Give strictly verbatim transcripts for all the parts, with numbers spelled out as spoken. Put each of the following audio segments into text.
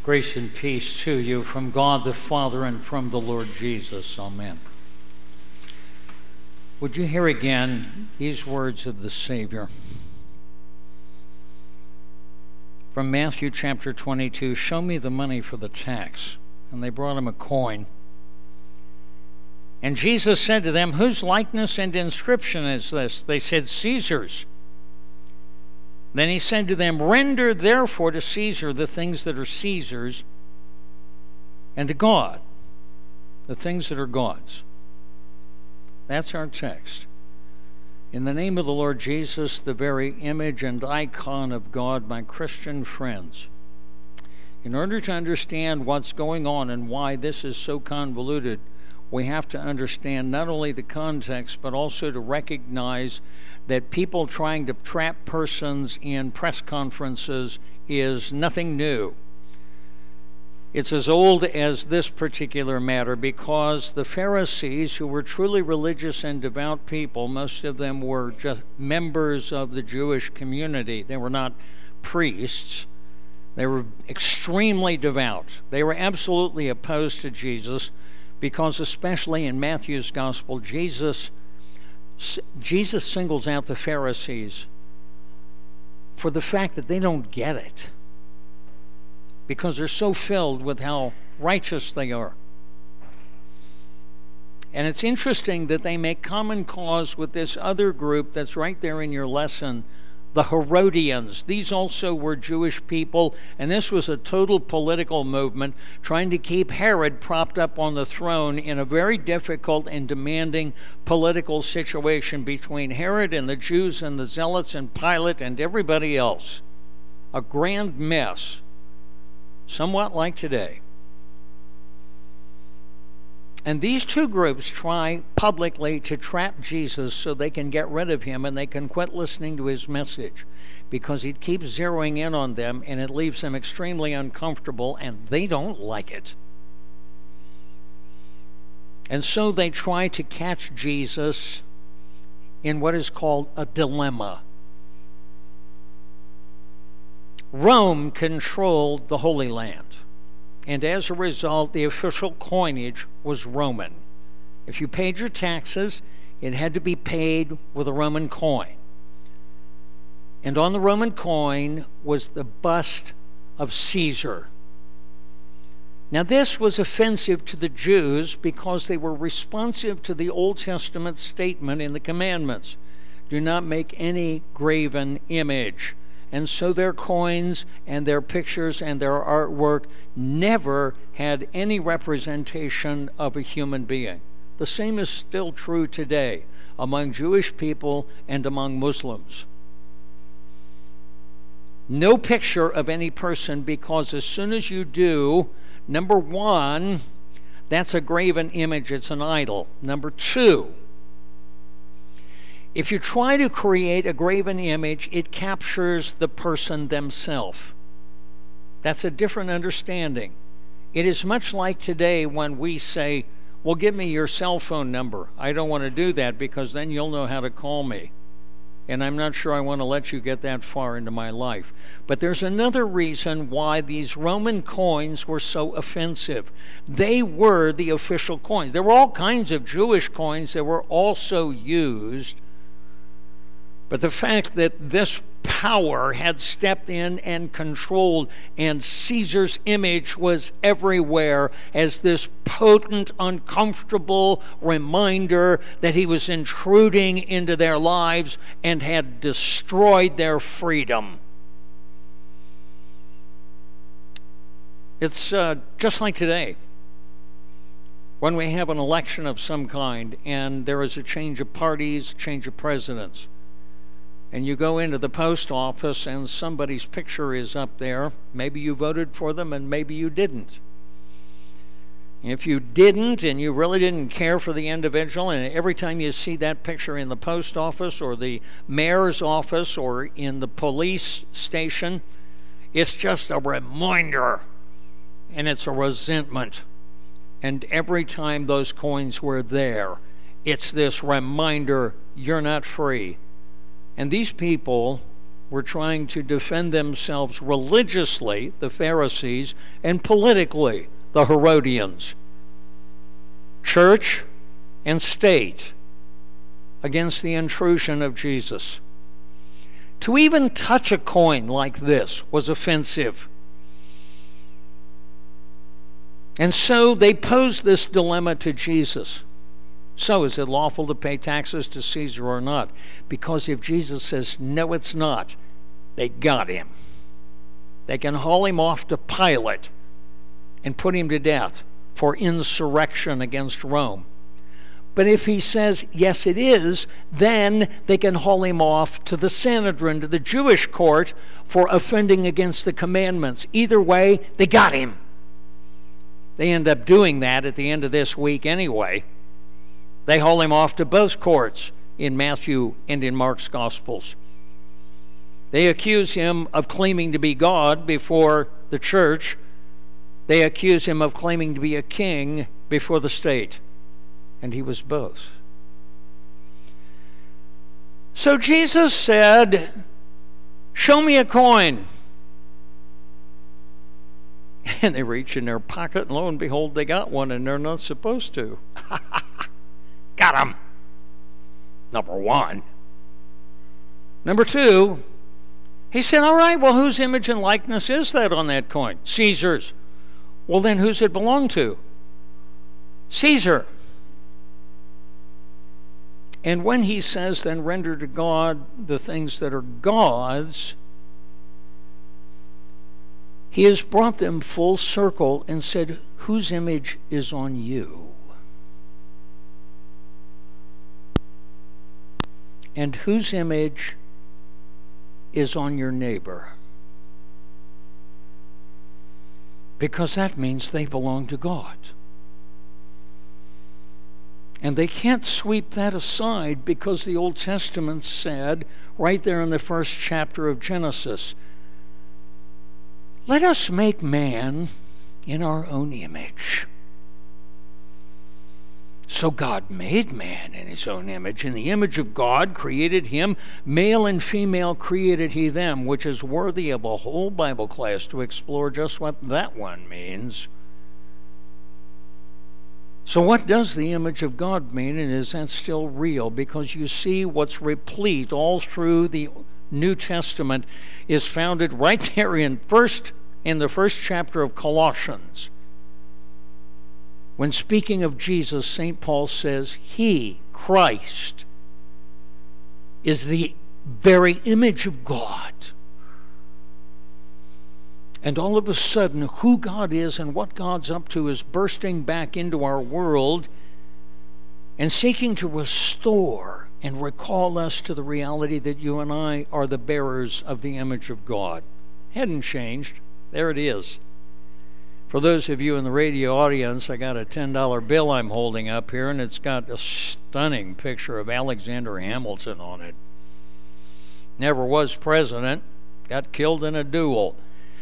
Grace and peace to you from God the Father and from the Lord Jesus. Amen. Would you hear again these words of the Savior? From Matthew chapter twenty-two, show me the money for the tax. And they brought him a coin. And Jesus said to them, whose likeness and inscription is this? They said, Caesar's. Then he said to them, render therefore to Caesar the things that are Caesar's, and to God the things that are God's. That's our text. In the name of the Lord Jesus, the very image and icon of God, my Christian friends, in order to understand what's going on and why this is so convoluted, we have to understand not only the context, but also to recognize that people trying to trap persons in press conferences is nothing new. It's as old as this particular matter, because the Pharisees, who were truly religious and devout people, most of them were just members of the Jewish community. They were not priests. They were extremely devout. They were absolutely opposed to Jesus, because especially in Matthew's gospel, Jesus Jesus singles out the Pharisees for the fact that they don't get it, because they're so filled with how righteous they are. And it's interesting that they make common cause with this other group that's right there in your lesson, the Herodians. These also were Jewish people, and this was a total political movement trying to keep Herod propped up on the throne in a very difficult and demanding political situation between Herod and the Jews and the Zealots and Pilate and everybody else. A grand mess, somewhat like today. And these two groups try publicly to trap Jesus so they can get rid of him and they can quit listening to his message, because he keeps zeroing in on them and it leaves them extremely uncomfortable and they don't like it. And so they try to catch Jesus in what is called a dilemma. Rome controlled the Holy Land. And as a result, the official coinage was Roman. If you paid your taxes, it had to be paid with a Roman coin. And on the Roman coin was the bust of Caesar. Now, this was offensive to the Jews because they were responsive to the Old Testament statement in the commandments, do not make any graven image. And so their coins and their pictures and their artwork never had any representation of a human being. The same is still true today among Jewish people and among Muslims. No picture of any person, because as soon as you do, number one, that's a graven image, it's an idol. Number two, if you try to create a graven image, it captures the person themselves. That's a different understanding. It is much like today when we say, well, give me your cell phone number. I don't want to do that because then you'll know how to call me. And I'm not sure I want to let you get that far into my life. But there's another reason why these Roman coins were so offensive. They were the official coins. There were all kinds of Jewish coins that were also used. But the fact that this power had stepped in and controlled, and Caesar's image was everywhere as this potent, uncomfortable reminder that he was intruding into their lives and had destroyed their freedom. It's uh, just like today, when we have an election of some kind and there is a change of parties, change of presidents. And you go into the post office and somebody's picture is up there. Maybe you voted for them and maybe you didn't. If you didn't and you really didn't care for the individual, and every time you see that picture in the post office or the mayor's office or in the police station, it's just a reminder and it's a resentment. And every time those coins were there, it's this reminder, you're not free. And these people were trying to defend themselves religiously, the Pharisees, and politically, the Herodians. Church and state against the intrusion of Jesus. To even touch a coin like this was offensive. And so they posed this dilemma to Jesus. So is it lawful to pay taxes to Caesar or not? Because if Jesus says, no, it's not, they got him. They can haul him off to Pilate and put him to death for insurrection against Rome. But if he says, yes, it is, then they can haul him off to the Sanhedrin, to the Jewish court, for offending against the commandments. Either way, they got him. They end up doing that at the end of this week anyway. They haul him off to both courts in Matthew and in Mark's Gospels. They accuse him of claiming to be God before the church. They accuse him of claiming to be a king before the state. And he was both. So Jesus said, show me a coin. And they reach in their pocket, and lo and behold, they got one, and they're not supposed to. Got him. Number one. Number two, he said, all right, well, whose image and likeness is that on that coin? Caesar's. Well, then who's it belong to? Caesar. And when he says, then render to God the things that are God's, he has brought them full circle and said, whose image is on you? And whose image is on your neighbor? Because that means they belong to God. And they can't sweep that aside because the Old Testament said, right there in the first chapter of Genesis, let us make man in our own image. So God made man in his own image. In the image of God created him, male and female created he them, which is worthy of a whole Bible class to explore just what that one means. So what does the image of God mean, and is that still real? Because you see what's replete all through the New Testament is founded right there in first in the first chapter of Colossians. When speaking of Jesus, Saint Paul says, he, Christ, is the very image of God. And all of a sudden, who God is and what God's up to is bursting back into our world and seeking to restore and recall us to the reality that you and I are the bearers of the image of God. Hadn't changed. There it is. For those of you in the radio audience, I got a ten dollar bill I'm holding up here, and it's got a stunning picture of Alexander Hamilton on it. Never was president, got killed in a duel.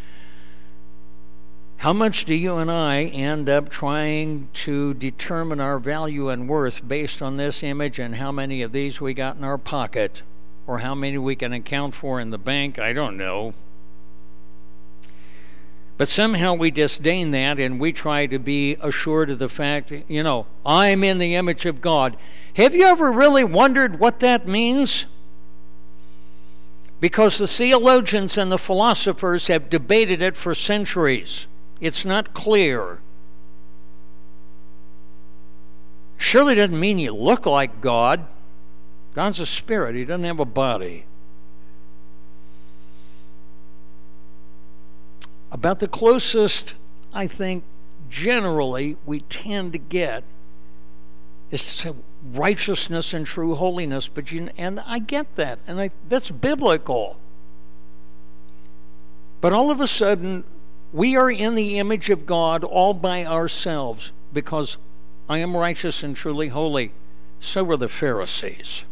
How much do you and I end up trying to determine our value and worth based on this image, and how many of these we got in our pocket, or how many we can account for in the bank? I don't know. But somehow we disdain that, and we try to be assured of the fact, you know, I'm in the image of God. Have you ever really wondered what that means? Because the theologians and the philosophers have debated it for centuries. It's not clear. Surely doesn't mean you look like God. God's a spirit. He doesn't have a body. About the closest, I think, generally, we tend to get is to say righteousness and true holiness. But you, and I get that, and I, that's biblical. But all of a sudden, we are in the image of God all by ourselves, because I am righteous and truly holy. So were the Pharisees.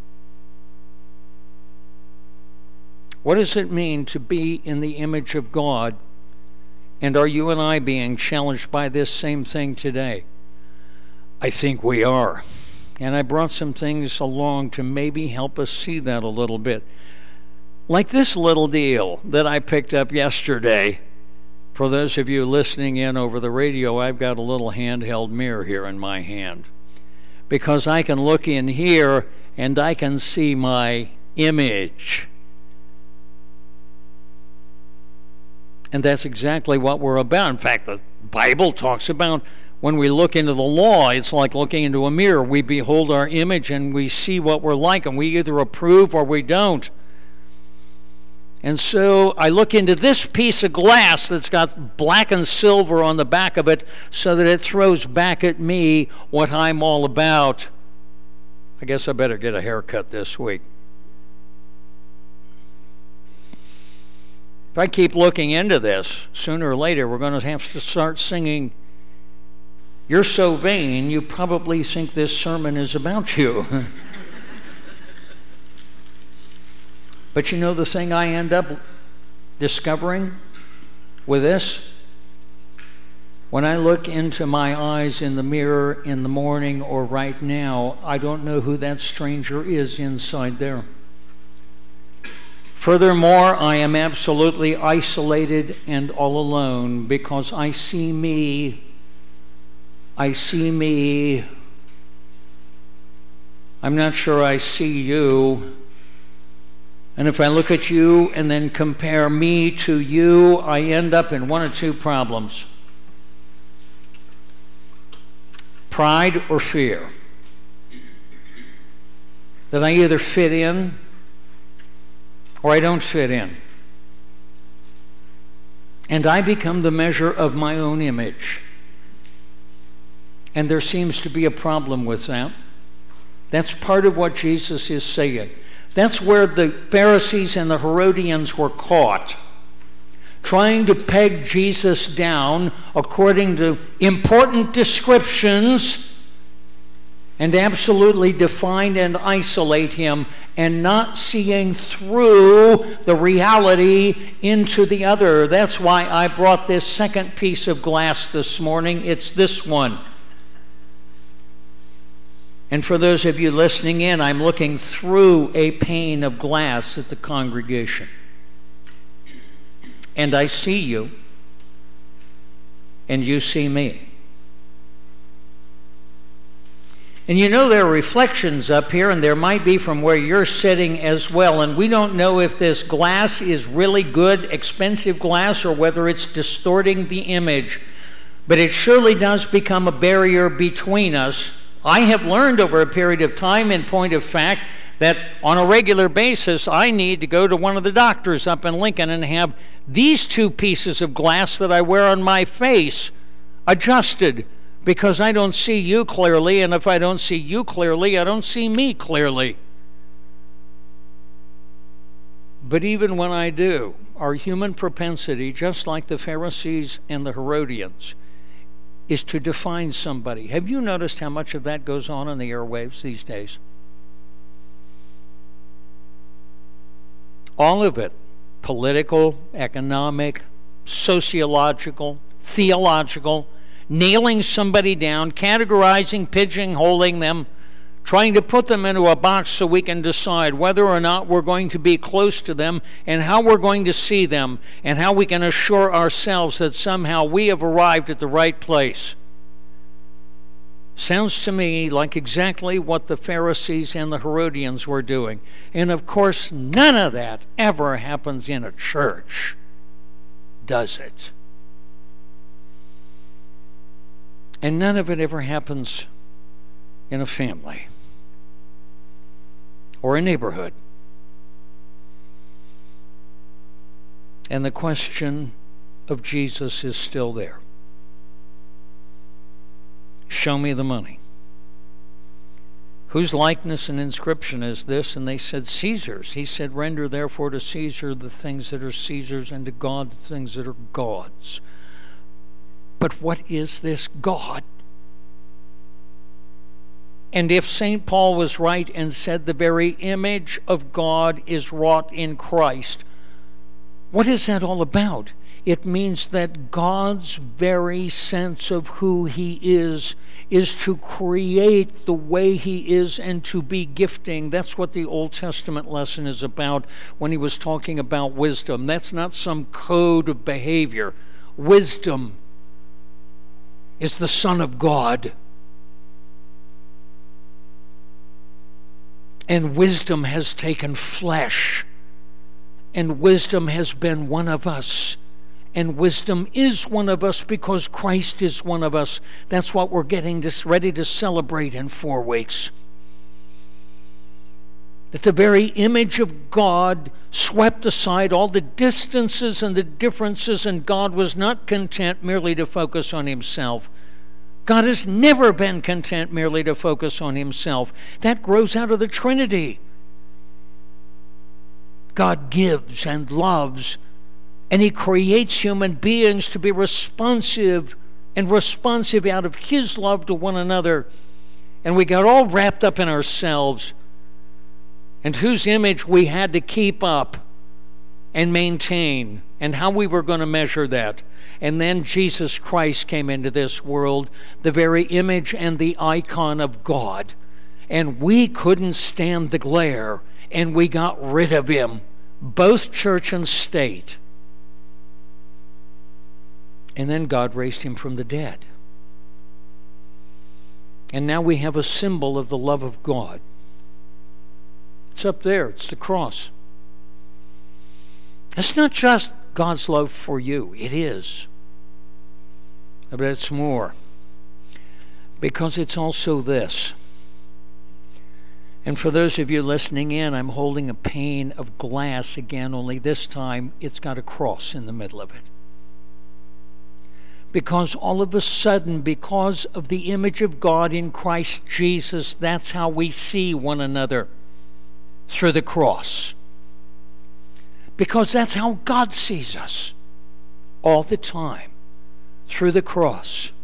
What does it mean to be in the image of God? And are you and I being challenged by this same thing today? I think we are. And I brought some things along to maybe help us see that a little bit. Like this little deal that I picked up yesterday. For those of you listening in over the radio, I've got a little handheld mirror here in my hand, because I can look in here and I can see my image. And that's exactly what we're about. In fact, the Bible talks about when we look into the law, it's like looking into a mirror. We behold our image and we see what we're like, and we either approve or we don't. And so I look into this piece of glass that's got black and silver on the back of it so that it throws back at me what I'm all about. I guess I better get a haircut this week. If I keep looking into this, sooner or later we're going to have to start singing, "You're so vain, you probably think this sermon is about you." But you know the thing I end up discovering with this? When I look into my eyes in the mirror in the morning or right now, I don't know who that stranger is inside there. Furthermore, I am absolutely isolated and all alone because I see me. I see me. I'm not sure I see you. And if I look at you and then compare me to you, I end up in one or two problems. Pride or fear. That I either fit in or I don't fit in. And I become the measure of my own image. And there seems to be a problem with that. That's part of what Jesus is saying. That's where the Pharisees and the Herodians were caught, trying to peg Jesus down according to important descriptions and absolutely define and isolate him, and not seeing through the reality into the other. That's why I brought this second piece of glass this morning. It's this one. And for those of you listening in, I'm looking through a pane of glass at the congregation. And I see you, and you see me. And you know there are reflections up here, and there might be from where you're sitting as well. And we don't know if this glass is really good, expensive glass, or whether it's distorting the image. But it surely does become a barrier between us. I have learned over a period of time, in point of fact, that on a regular basis, I need to go to one of the doctors up in Lincoln and have these two pieces of glass that I wear on my face adjusted, because I don't see you clearly, and if I don't see you clearly, I don't see me clearly. But even when I do, our human propensity, just like the Pharisees and the Herodians, is to define somebody. Have you noticed how much of that goes on in the airwaves these days? All of it. Political, economic, sociological, theological, nailing somebody down, categorizing, pigeonholing them, trying to put them into a box so we can decide whether or not we're going to be close to them and how we're going to see them and how we can assure ourselves that somehow we have arrived at the right place. Sounds to me like exactly what the Pharisees and the Herodians were doing. And of course, none of that ever happens in a church, does it? And none of it ever happens in a family or a neighborhood. And the question of Jesus is still there. Show me the money. Whose likeness and inscription is this? And they said, Caesar's. He said, render therefore to Caesar the things that are Caesar's, and to God the things that are God's. But what is this God? And if Saint Paul was right and said the very image of God is wrought in Christ, what is that all about? It means that God's very sense of who He is is to create the way He is and to be gifting. That's what the Old Testament lesson is about when He was talking about wisdom. That's not some code of behavior. Wisdom is the Son of God. And wisdom has taken flesh. And wisdom has been one of us. And wisdom is one of us because Christ is one of us. That's what we're getting this ready to celebrate in four weeks. That the very image of God swept aside all the distances and the differences, and God was not content merely to focus on Himself. God has never been content merely to focus on Himself. That grows out of the Trinity. God gives and loves, and He creates human beings to be responsive and responsive out of His love to one another. And we got all wrapped up in ourselves and whose image we had to keep up and maintain and how we were going to measure that. And then Jesus Christ came into this world, the very image and the icon of God. And we couldn't stand the glare, and we got rid of Him, both church and state. And then God raised Him from the dead. And now we have a symbol of the love of God. It's up there. It's the cross. It's not just God's love for you. It is. But it's more. Because it's also this. And for those of you listening in, I'm holding a pane of glass again, only this time it's got a cross in the middle of it. Because all of a sudden, because of the image of God in Christ Jesus, that's how we see one another, through the cross. Because that's how God sees us, all the time, through the cross.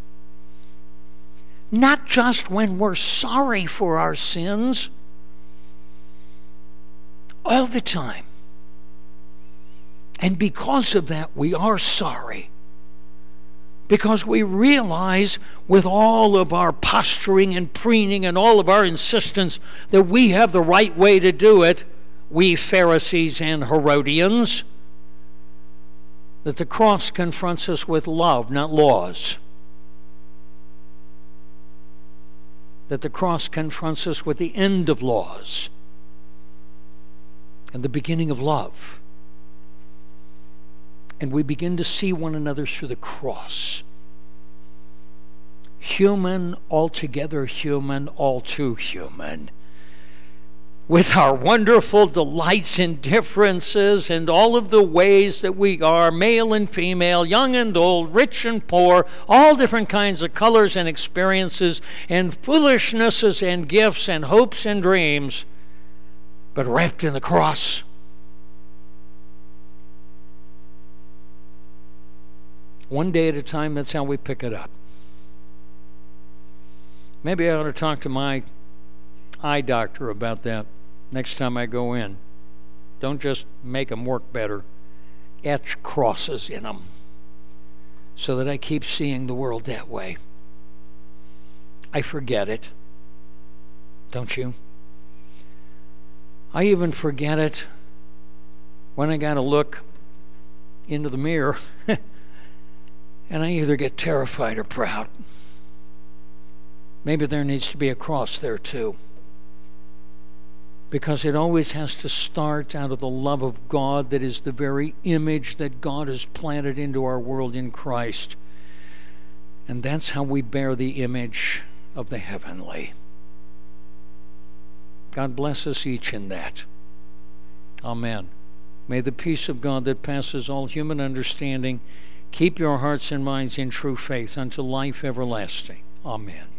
Not just when we're sorry for our sins, all the time. And because of that, we are sorry. Because we realize with all of our posturing and preening and all of our insistence that we have the right way to do it, we Pharisees and Herodians, that the cross confronts us with love, not laws. That the cross confronts us with the end of laws and the beginning of love. And we begin to see one another through the cross. Human, altogether human, all too human. With our wonderful delights and differences and all of the ways that we are, male and female, young and old, rich and poor, all different kinds of colors and experiences and foolishnesses and gifts and hopes and dreams, but wrapped in the cross. One day at a time, that's how we pick it up. Maybe I ought to talk to my eye doctor about that next time I go in. Don't just make them work better. Etch crosses in them so that I keep seeing the world that way. I forget it. Don't you? I even forget it when I got to look into the mirror and I either get terrified or proud. Maybe there needs to be a cross there too. Because it always has to start out of the love of God that is the very image that God has planted into our world in Christ. And that's how we bear the image of the heavenly. God bless us each in that. Amen. May the peace of God that passes all human understanding keep your hearts and minds in true faith unto life everlasting. Amen.